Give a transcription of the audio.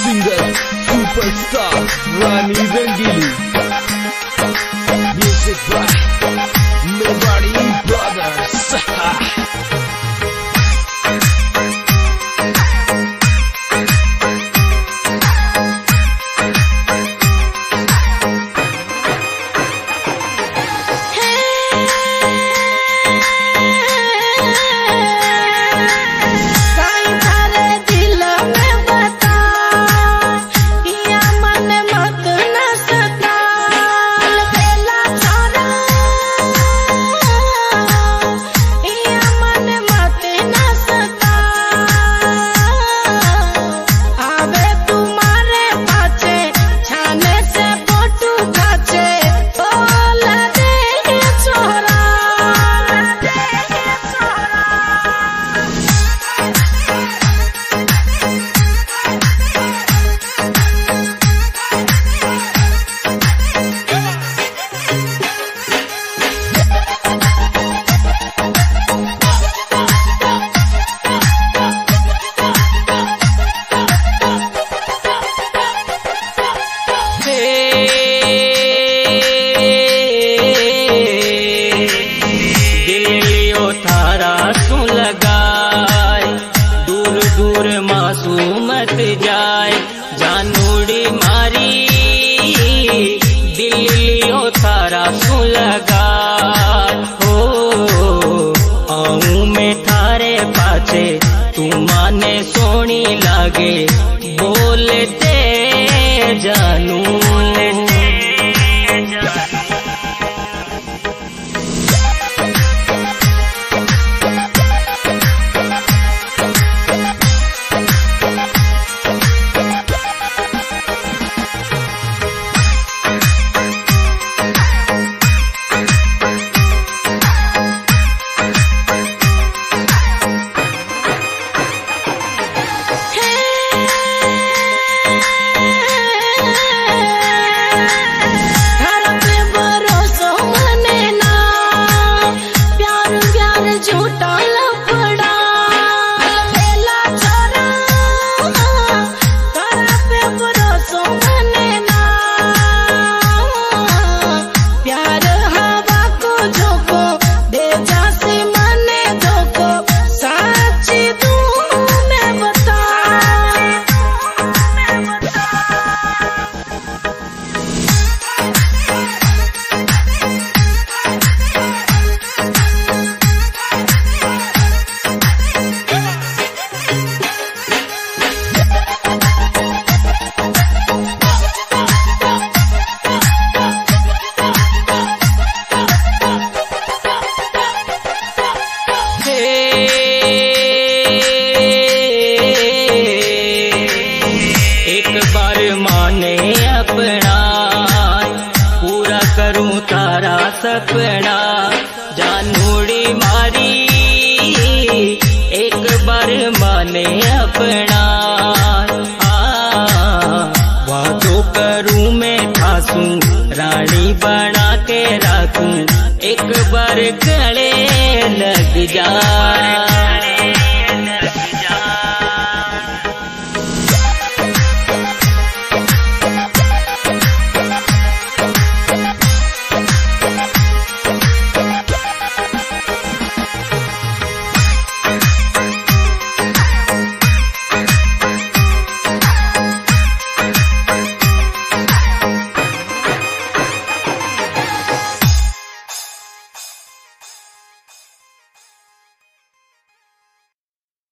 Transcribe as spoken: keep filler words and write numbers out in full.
Singer superstar Rani Rangili. Music by Mewari brothers. मत जाए जानूड़ी मारी दिल लियो थारा सु लगा हो आऊं मैं थारे पाछे तू माने सोनी लागे बोलते जानू सपना जानूड़ी मारी एक बार माने अपना वादो करूं मैं ठासूं रानी बना के राखूं एक बार गले लग जा।